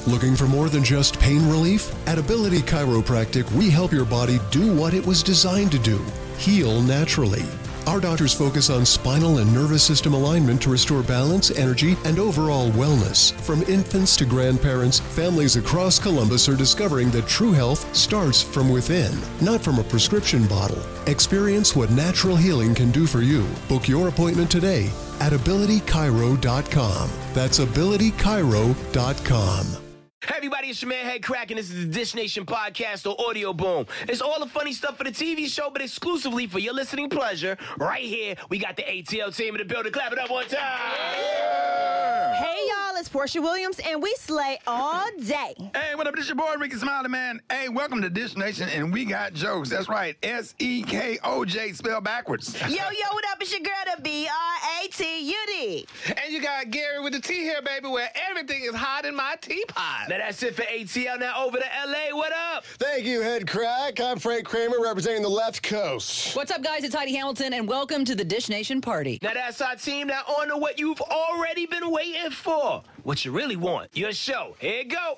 Looking for more than just pain relief? At Ability Chiropractic, we help your body do what it was designed to do: heal naturally. Our doctors focus on spinal and nervous system alignment to restore balance, energy, and overall wellness. From infants to grandparents, families across Columbus are discovering that true health starts from within, not from a prescription bottle. Experience what natural healing can do for you. Book your appointment today at abilitychiro.com. That's abilitychiro.com. Hey everybody, it's your man Head Crack, and this is the Dish Nation Podcast or Audio Boom. It's all the funny stuff for the TV show, but exclusively for your listening pleasure. Right here, we got the ATL team in the building. Clap it up one time. Yeah. Hey y'all, it's Portia Williams, and we slay all day. Hey, what up? This your boy Ricky Smiley, man. Hey, welcome to Dish Nation, and we got jokes. That's right, S-E-K-O-J, spelled backwards. Yo, what up? It's your girl, the B-R-A-T-U-D. And you got Gary with the tea here, baby, where everything is hot in my teapot. Now that's it for ATL. Now over to LA. What up? Thank you, Head Crack. I'm Frank Kramer, representing the left coast. What's up, guys? It's Heidi Hamilton, and welcome to the Dish Nation Party. Now that's our team. Now on to what you've already been waiting for. What you really want. Your show. Here you go.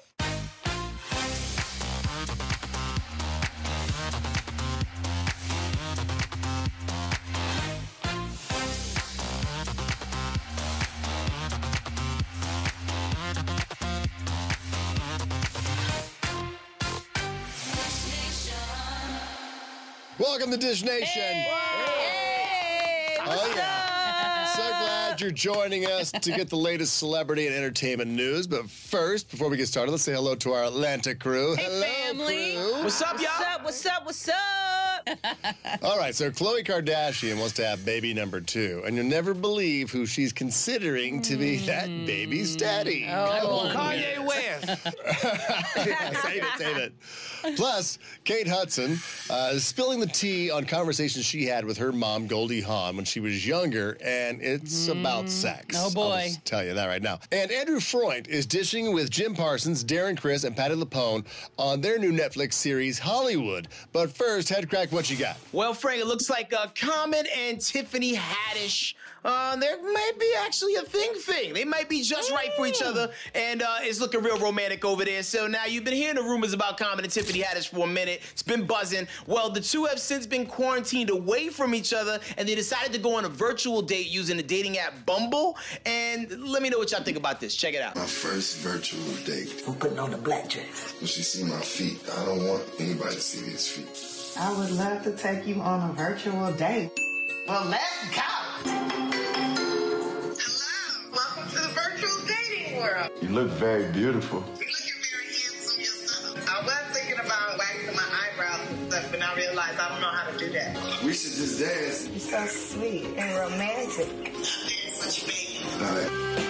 Welcome to Dish Nation. Hey. Oh, yeah. So glad you're joining us to get the latest celebrity and entertainment news. But first, before we get started, let's say hello to our Atlanta crew. Hey, hello, family. Crew. What's up, y'all? What's up? All right, so Khloe Kardashian wants to have baby number 2, and you'll never believe who she's considering to be that baby's daddy. Oh, Kanye West. Save it. Plus, Kate Hudson is spilling the tea on conversations she had with her mom, Goldie Hawn, when she was younger, and it's about sex. Oh, boy. I'll just tell you that right now. And Andrew Freund is dishing with Jim Parsons, Darren Criss, and Patti LuPone on their new Netflix series, Hollywood. But first, Head Crack, what you got? Well, Frank, it looks like Common and Tiffany Haddish, there might be actually a thing. They might be just right for each other, and it's looking real romantic over there. So now you've been hearing the rumors about Common and Tiffany Haddish for a minute. It's been buzzing. Well, the two have since been quarantined away from each other, and they decided to go on a virtual date using the dating app Bumble. And let me know what y'all think about this. Check it out. My first virtual date. I'm putting on the black dress. When she see my feet, I don't want anybody to see these feet. I would love to take you on a virtual date. Well, let's go. Hello. Welcome to the virtual dating world. You look very beautiful. You're looking very handsome yourself. I was thinking about waxing my eyebrows and stuff, but I realized I don't know how to do that. We should just dance. You're so sweet and romantic. Dance with you, baby. All right.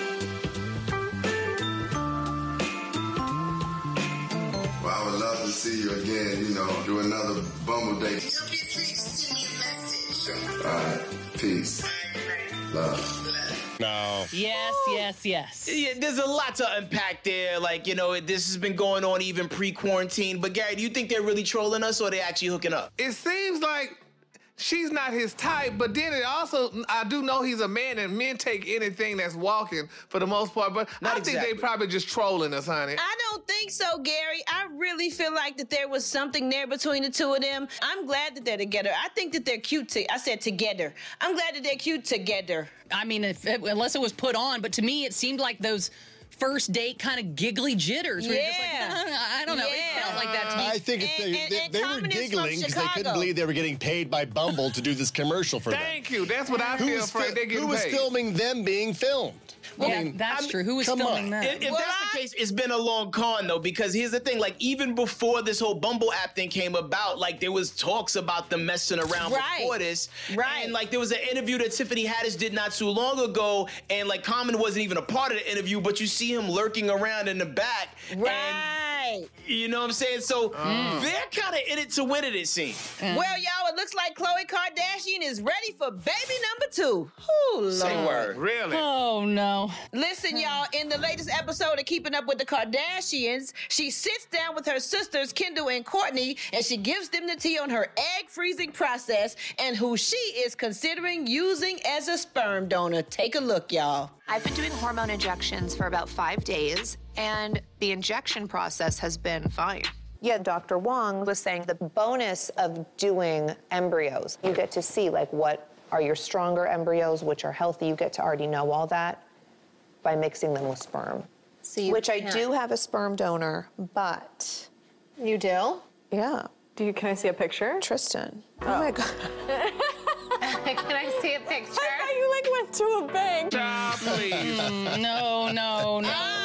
Well, I would love to see you again, do another Bumble date. Don't be afraid to send me a message. All right. Peace. Love. No. Yes. Yeah, there's a lot to unpack there. This has been going on even pre-quarantine. But Gary, do you think they're really trolling us, or are they actually hooking up? It seems like she's not his type, but then it also, I do know he's a man, and men take anything that's walking for the most part, but I think they probably just trolling us, honey. I don't think so, Gary. I really feel like that there was something there between the two of them. I'm glad that they're together. I think that they're cute. I said together. I'm glad that they're cute together. I mean, unless it was put on, but to me, it seemed like those first date kind of giggly jitters. Where you're just like, I don't know. Yeah. It felt like that to me. I think they were giggling because they couldn't believe they were getting paid by Bumble to do this commercial for them. Thank you. That's what I feel, Frank. They're getting Who was paid. filming them being filmed? That's true. Who was filming that? If that's the case, it's been a long con, though, because here's the thing. Even before this whole Bumble app thing came about, there was talks about them messing around before this. Right. And, there was an interview that Tiffany Haddish did not too long ago, and, Common wasn't even a part of the interview, but you see him lurking around in the back. Right. And, you know what I'm saying? So they're kind of in it to win it seems. Well, y'all, it looks like Khloe Kardashian is ready for baby number 2. Oh, Lord. Say word. Really? Oh, no. Listen, y'all, in the latest episode of Keeping Up with the Kardashians, she sits down with her sisters, Kendall and Kourtney, and she gives them the tea on her egg freezing process and who she is considering using as a sperm donor. Take a look, y'all. I've been doing hormone injections for about 5 days, and the injection process has been fine. Yeah, Dr. Wong was saying the bonus of doing embryos, you get to see, like, what are your stronger embryos, which are healthy. You get to already know all that by mixing them with sperm. Which I do have a sperm donor, but... You do? Yeah. Can I see a picture? Tristan. Oh my God. Can I see a picture? I thought you, like, went to a bank. Stop, please. No.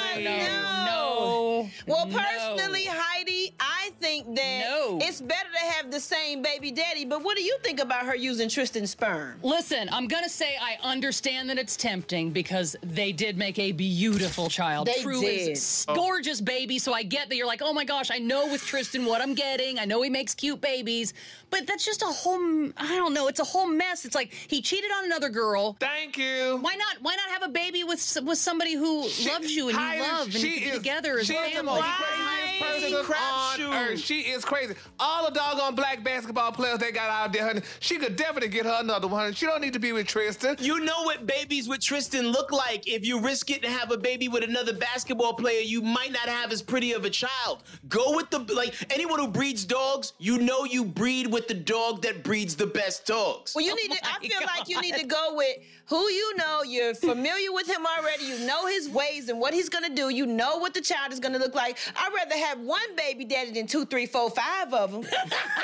Well, personally, Heidi, I think that it's better to have the same baby daddy, but what do you think about her using Tristan's sperm? Listen, I'm going to say I understand that it's tempting because they did make a beautiful child. They True did. is gorgeous baby, so I get that you're like, oh my gosh, I know with Tristan what I'm getting. I know he makes cute babies, but that's just a whole, I don't know, it's a whole mess. It's like he cheated on another girl. Thank you. Why not have a baby with somebody who loves you and you love and you can be together as a family? She is the most craziest person on earth. She is crazy. All the doggone black basketball players they got out there, honey, she could definitely get her another one. She don't need to be with Tristan. You know what babies with Tristan look like. If you risk it and have a baby with another basketball player, you might not have as pretty of a child. Go with anyone who breeds dogs, you know you breed with the dog that breeds the best dogs. Well, I feel like you need to go with who you know. You're familiar with him already. You know his ways and what he's going to do. You know what the child is going to look like. I'd rather have one baby daddy than 2, 3, 4, 5 of them.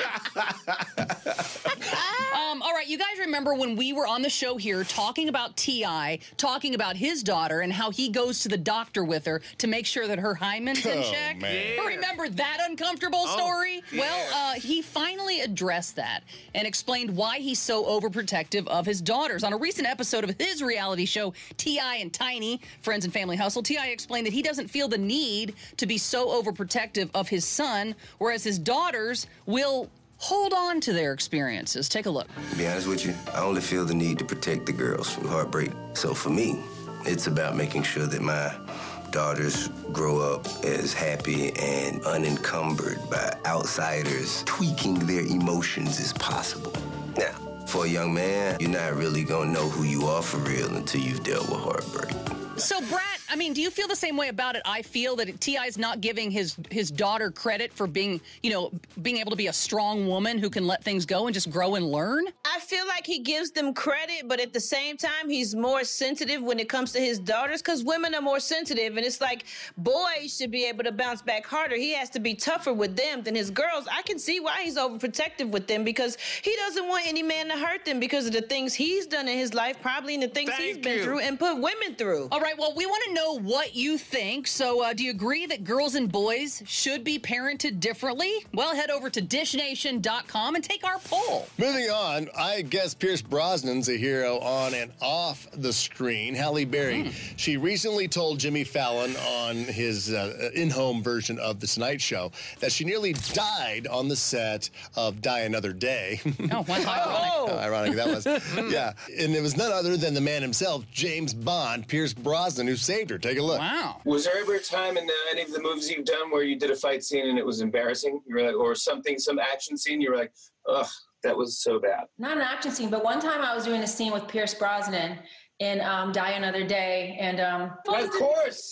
All right, you guys remember when we were on the show here talking about T.I., talking about his daughter and how he goes to the doctor with her to make sure that her hymen's in check? Man. Remember that uncomfortable story? Yeah. Well, he finally addressed that and explained why he's so overprotective of his daughters. On a recent episode of his reality show, T.I. and Tiny, Friends and Family Hustle, T.I. explained that he doesn't feel the need to be so overprotective of his son, whereas his daughters will hold on to their experiences. Take a look. To be honest with you, I only feel the need to protect the girls from heartbreak. So for me, it's about making sure that my daughters grow up as happy and unencumbered by outsiders tweaking their emotions as possible. Now, for a young man, you're not really gonna know who you are for real until you've dealt with heartbreak. So, Brat, I mean, do you feel the same way about it? I feel that T.I.'s not giving his daughter credit for being able to be a strong woman who can let things go and just grow and learn. I feel like he gives them credit, but at the same time, he's more sensitive when it comes to his daughters because women are more sensitive. And it's like boys should be able to bounce back harder. He has to be tougher with them than his girls. I can see why he's overprotective with them because he doesn't want any man to hurt them because of the things he's done in his life, probably and the things he's been through and put women through. All right, well, we want to know what you think. So do you agree that girls and boys should be parented differently? Well, head over to dishnation.com and take our poll. Moving on, I guess Pierce Brosnan's a hero on and off the screen. Halle Berry, she recently told Jimmy Fallon on his in-home version of The Tonight Show that she nearly died on the set of Die Another Day. Oh, wow. Ironic. How ironic that was. Yeah, and it was none other than the man himself, James Bond, Pierce Brosnan, who saved her. Take a look. Wow. Was there ever a time in any of the movies you've done where you did a fight scene and it was embarrassing? You were like, or some action scene, you were like, ugh, that was so bad. Not an action scene, but one time I was doing a scene with Pierce Brosnan in Die Another Day, and of course.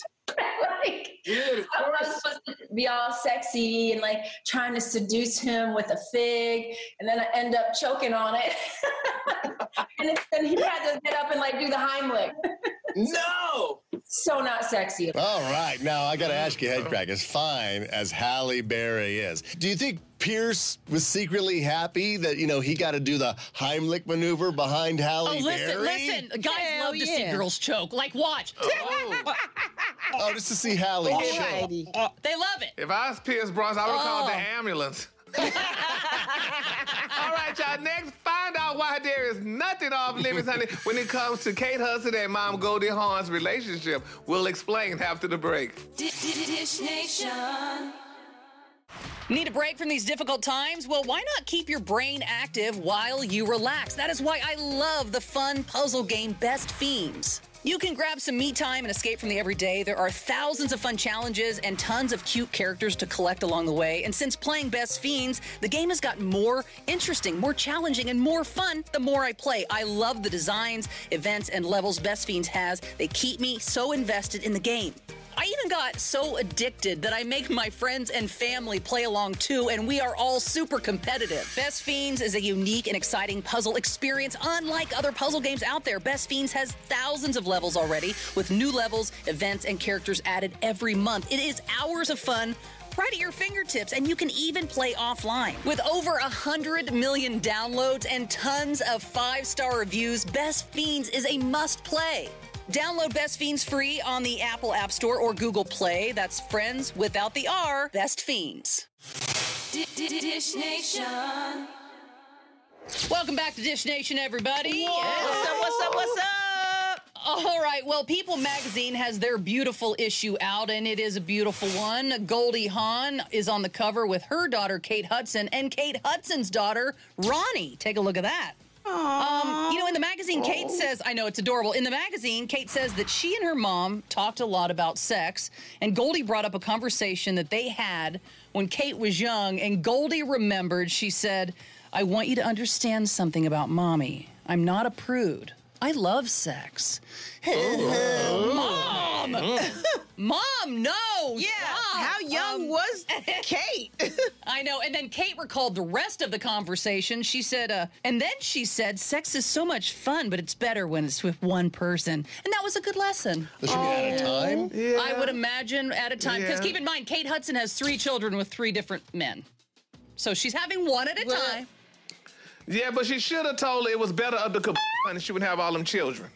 Dude, of course. I was supposed to be all sexy and like trying to seduce him with a fig, and then I end up choking on it. and then he had to get up and like do the Heimlich. No! So not sexy. All right, now I got to ask you, Headcrack, as fine as Halle Berry is, do you think Pierce was secretly happy that, he got to do the Heimlich maneuver behind Halle Berry? Listen, guys love to see girls choke. Like, watch. Oh, just to see Halle choke. They love it. If I was Pierce Brosnan, I would call the ambulance. All right, y'all. Next, find out why there is nothing off limits, honey, when it comes to Kate Hudson and Mom Goldie Hawn's relationship. We'll explain after the break. Dish Nation. Need a break from these difficult times? Well, why not keep your brain active while you relax? That is why I love the fun puzzle game Best Fiends. You can grab some me time and escape from the everyday. There are thousands of fun challenges and tons of cute characters to collect along the way. And since playing Best Fiends, the game has gotten more interesting, more challenging, and more fun the more I play. I love the designs, events, and levels Best Fiends has. They keep me so invested in the game. I even got so addicted that I make my friends and family play along too, and we are all super competitive. Best Fiends is a unique and exciting puzzle experience unlike other puzzle games out there. Best Fiends has thousands of levels already, with new levels, events, and characters added every month. It is hours of fun right at your fingertips, and you can even play offline. With over 100 million downloads and tons of 5-star reviews, Best Fiends is a must-play. Download Best Fiends free on the Apple App Store or Google Play. That's friends without the R. Best Fiends. Dish Nation. Welcome back to Dish Nation, everybody. What's up, what's up, what's up? All right, well, People Magazine has their beautiful issue out, and it is a beautiful one. Goldie Hawn is on the cover with her daughter, Kate Hudson, and Kate Hudson's daughter, Ronnie. Take a look at that. In the magazine, Kate says, I know, it's adorable. In the magazine, Kate says that she and her mom talked a lot about sex, and Goldie brought up a conversation that they had when Kate was young, and Goldie remembered. She said, I want you to understand something about Mommy. I'm not a prude. I love sex. Mom! Mom, no! Yeah, stop. how young was Kate? I know, and then Kate recalled the rest of the conversation. She said, and then she said, sex is so much fun, but it's better when it's with one person. And that was a good lesson. Does she mean at a time? Yeah. I would imagine at a time. Because keep in mind, Kate Hudson has 3 children with 3 different men. So she's having one at a time. Yeah, but she should have told her it was better of the and she would have all them children.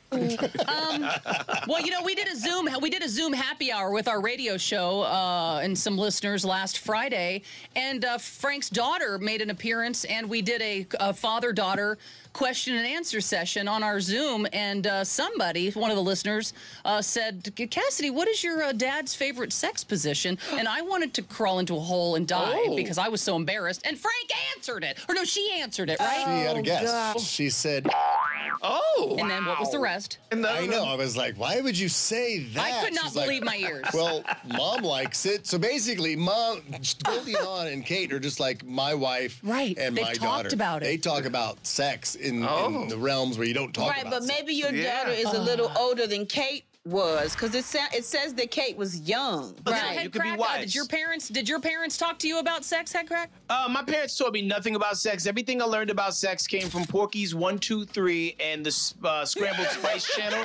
Well, we did a Zoom happy hour with our radio show and some listeners last Friday, and Frank's daughter made an appearance, and we did a father-daughter question and answer session on our Zoom, and one of the listeners, said, Cassidy, what is your dad's favorite sex position? And I wanted to crawl into a hole and die because I was so embarrassed, and Frank answered it. Or no, she answered it, right? She had a guess. She said, and then what was the rest? I know. I was like, why would you say that? I could not believe my ears. Well, Mom likes it. So basically, Mom, Goldie Hawn and Kate are just like my wife and my daughter. They've talked about it. They talk about sex in the realms where you don't talk about but sex. maybe your daughter is a little older than Kate was, because it says that Kate was young. Right, you could be wise. Did your parents talk to you about sex, Headcrack? My parents taught me nothing about sex. Everything I learned about sex came from Porky's 1, 2, 3 and the Scrambled Spice channel.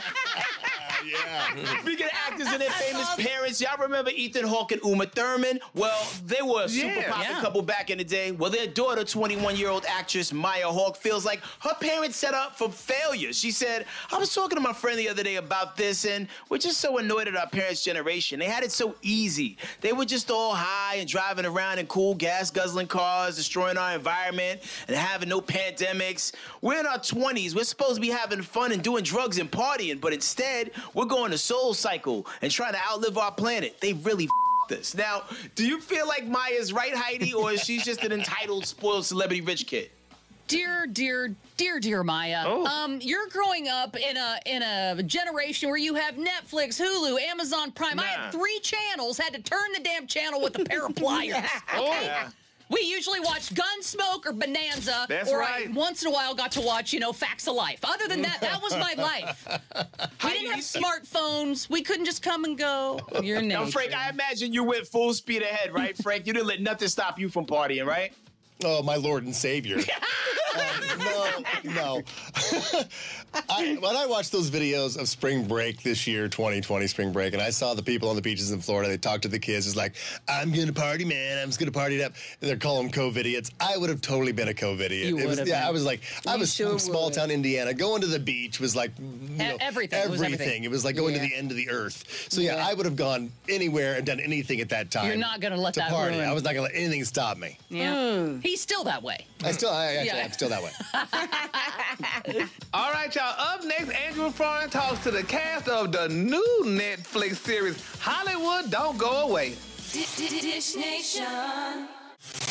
Yeah. Speaking of actors and their famous parents, y'all remember Ethan Hawke and Uma Thurman? Well, they were a super popular couple back in the day. Well, their daughter, 21-year-old actress Maya Hawke, feels like her parents set up for failure. She said, I was talking to my friend the other day about this, and we're just so annoyed at our parents' generation. They had it so easy. They were just all high and driving around in cool gas-guzzling cars, destroying our environment and having no pandemics. We're in our 20s. We're supposed to be having fun and doing drugs and partying, but instead, we're going to Soul Cycle and trying to outlive our planet. They really f***ed us. Now, do you feel like Maya's right, Heidi, or is she just an entitled, spoiled, celebrity rich kid? Dear Maya, you're growing up in a generation where you have Netflix, Hulu, Amazon Prime. I had 3 channels, had to turn the damn channel with a pair of pliers. We usually watch Gunsmoke or Bonanza. That's right. I once in a while got to watch, Facts of Life. Other than that, that was my life. We didn't have smartphones. We couldn't just come and go. Your name. Now, Frank, I imagine you went full speed ahead, right, Frank? You didn't let nothing stop you from partying, right? Oh, my Lord and Savior. No. When I watched those videos of spring break this year, 2020 spring break, and I saw the people on the beaches in Florida, they talked to the kids. It's like, I'm going to party, man. I'm just going to party it up. And they're calling them COVID-idiots. I would have totally been a COVID-idiot. I was like, I was from small town Indiana. Going to the beach was like, everything. It was like going to the end of the earth. So I would have gone anywhere and done anything at that time. You're not going to let that party. ruin. I was not going to let anything stop me. Yeah. He's still that way. I actually am still that way. All right, y'all. Up next, Andrew Farn talks to the cast of the new Netflix series, Hollywood Don't Go Away. Dish Nation.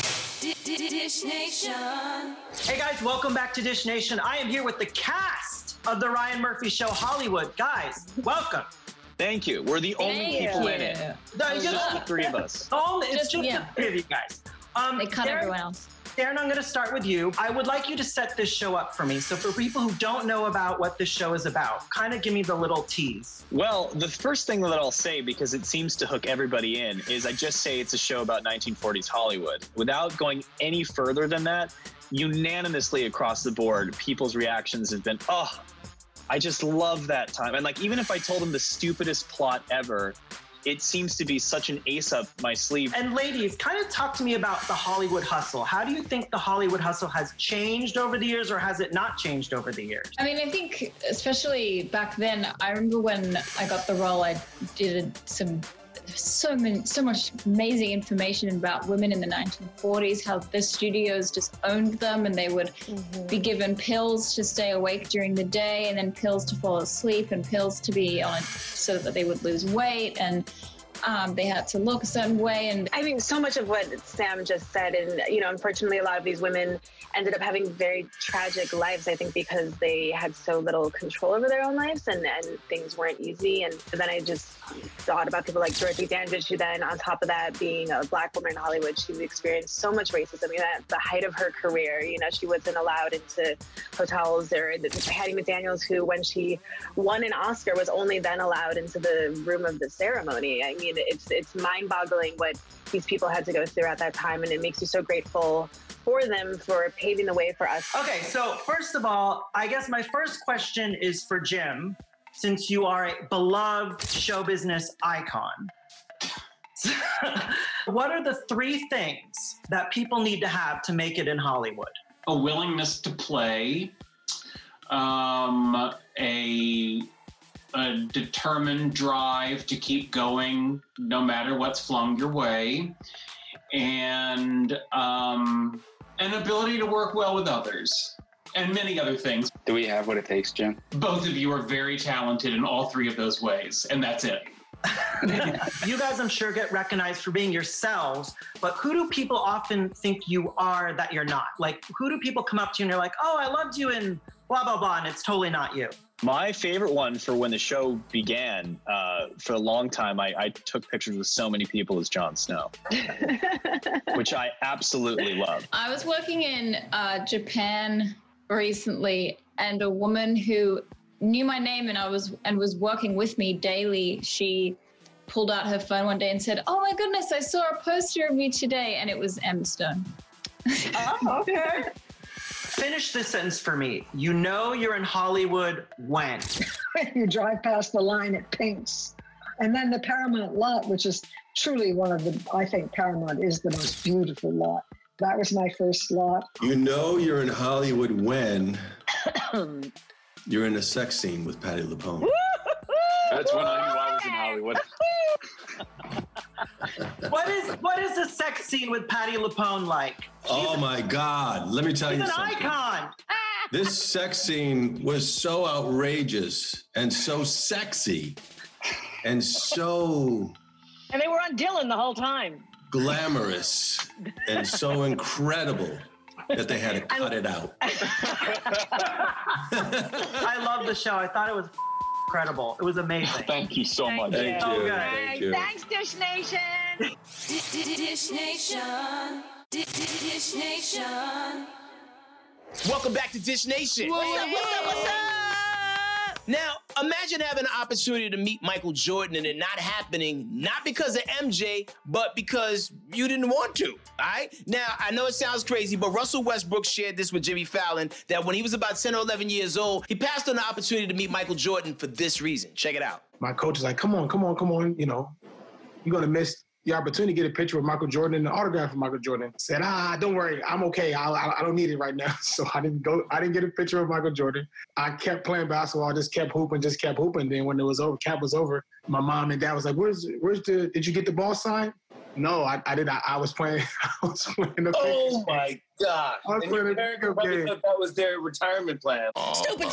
Dish Nation. Hey guys, welcome back to Dish Nation. I am here with the cast of the Ryan Murphy Show Hollywood. Guys, welcome. Thank you. We're the only people in it. No, just the three of us. It's just the three of you guys. They cut everyone else. Darren, I'm going to start with you. I would like you to set this show up for me. So for people who don't know about what this show is about, kind of give me the little tease. Well, the first thing that I'll say, because it seems to hook everybody in, is I just say it's a show about 1940s Hollywood. Without going any further than that, unanimously across the board, people's reactions have been, oh, I just love that time. And like, even if I told them the stupidest plot ever, it seems to be such an ace up my sleeve. And ladies, kind of talk to me about the Hollywood hustle. How do you think the Hollywood hustle has changed over the years, or has it not changed over the years? I mean, I think especially back then, I remember when I got the role, I did so much amazing information about women in the 1940s, how the studios just owned them, and they would be given pills to stay awake during the day, and then pills to fall asleep, and pills to be on so that they would lose weight, and they had to look a certain way. And I think so much of what Sam just said, and unfortunately, a lot of these women ended up having very tragic lives, I think, because they had so little control over their own lives, and things weren't easy. And then I just thought about people like Dorothy Dandridge, who then, on top of that, being a Black woman in Hollywood, she experienced so much racism. At the height of her career, she wasn't allowed into hotels. Or Hattie McDaniels, who, when she won an Oscar, was only then allowed into the room of the ceremony. I mean, it's mind-boggling what these people had to go through at that time, and it makes you so grateful for them for paving the way for us. Okay, so first of all, I guess my first question is for Jim, since you are a beloved show business icon. What are the three things that people need to have to make it in Hollywood? A willingness to play, a determined drive to keep going no matter what's flung your way, and an ability to work well with others, and many other things. Do we have what it takes, Jim? Both of you are very talented in all three of those ways, and that's it. You guys, I'm sure, get recognized for being yourselves, but who do people often think you are that you're not? Like, who do people come up to you and you're like, oh, I loved you in blah, blah, blah, and it's totally not you? My favorite one for when the show began, for a long time, I took pictures with so many people as Jon Snow, which I absolutely love. I was working in Japan recently, and a woman who knew my name and was working with me daily, she pulled out her phone one day and said, "Oh my goodness, I saw a poster of you today," and it was Emma Stone. Oh, okay. Finish this sentence for me. You know you're in Hollywood when? You drive past the line at Pink's. And then the Paramount lot, which is truly one of the, I think Paramount is the most beautiful lot. That was my first lot. You know you're in Hollywood when you're in a sex scene with Patti LuPone. That's when I knew I was in Hollywood. What is a sex scene with Patti LuPone like? Oh my God. Let me tell you something. She's an icon. This sex scene was so outrageous and so sexy and so... And they were on Dylan the whole time. Glamorous and so incredible that they had to cut it out. I love the show. I thought it was incredible. It was amazing. Thank you so much. Thank you. Okay. Thank you. Thanks, Dish Nation. Dish Nation. Dish Nation. Welcome back to Dish Nation. What's up, what's up, what's up? Now, imagine having an opportunity to meet Michael Jordan and it not happening, not because of MJ, but because you didn't want to, all right? Now, I know it sounds crazy, but Russell Westbrook shared this with Jimmy Fallon, that when he was about 10 or 11 years old, he passed on the opportunity to meet Michael Jordan for this reason. Check it out. My coach is like, come on, you know, you're going to miss the opportunity to get a picture with Michael Jordan and an autograph from Michael Jordan. Said, don't worry, I'm okay. I don't need it right now. So I didn't get a picture of Michael Jordan. I kept playing basketball. I just kept hooping. Then when it was over, camp was over, my mom and dad was like, did you get the ball signed? No, I didn't. I was playing the Oh my God. I'll And play your the parents video probably game. thought that was their retirement plan. Stupid.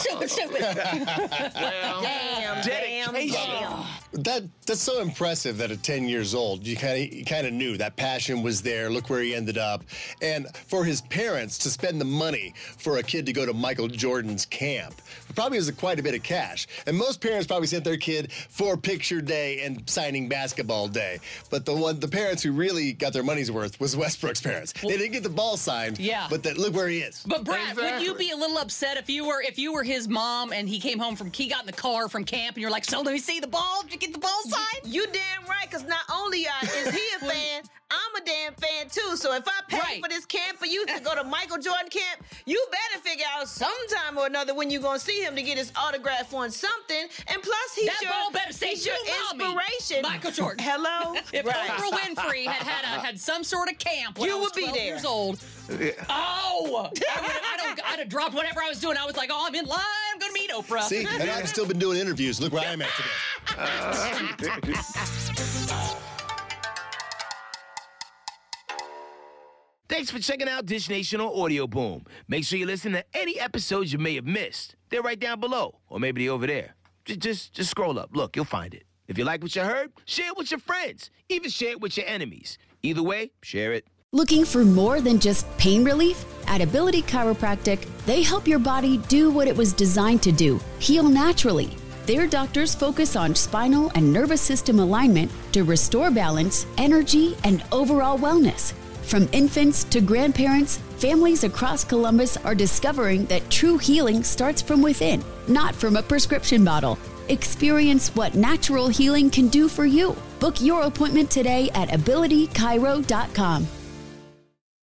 Damn. That's so impressive that at 10 years old, you kind of knew that passion was there. Look where he ended up. And for his parents to spend the money for a kid to go to Michael Jordan's camp, it probably was quite a bit of cash. And most parents probably sent their kid for picture day and signing basketball day. But the parents who really got their money's worth was Westbrook's parents. They didn't get the ball signed, but look where he is. But Brad, would you be a little upset if you were his mom and he came home he got in the car from camp and you're like, so let me see the ball? Did you get the ball signed? You damn right, because not only is he a fan, I'm a damn fan too. So if I pay for this camp for you to go to Michael Jordan camp, you better figure out sometime or another when you're going to see him to get his autograph on something. And plus, he's your inspiration. Michael Jordan. Hello? If Oprah Winfrey had some sort of camp when You I was would be 12 there. years old. Oh! I'd have dropped whatever I was doing. I was like, oh, I'm in line. I'm going to meet Oprah. See, and I've still been doing interviews. Look where I'm at today. Thanks for checking out Dish Nation on Audio Boom. Make sure you listen to any episodes you may have missed. They're right down below, or maybe they're over there. Just scroll up. Look, you'll find it. If you like what you heard, share it with your friends. Even share it with your enemies. Either way, share it. Looking for more than just pain relief? At Ability Chiropractic, they help your body do what it was designed to do, heal naturally. Their doctors focus on spinal and nervous system alignment to restore balance, energy, and overall wellness. From infants to grandparents, families across Columbus are discovering that true healing starts from within, not from a prescription bottle. Experience what natural healing can do for you. Book your appointment today at abilitychiro.com.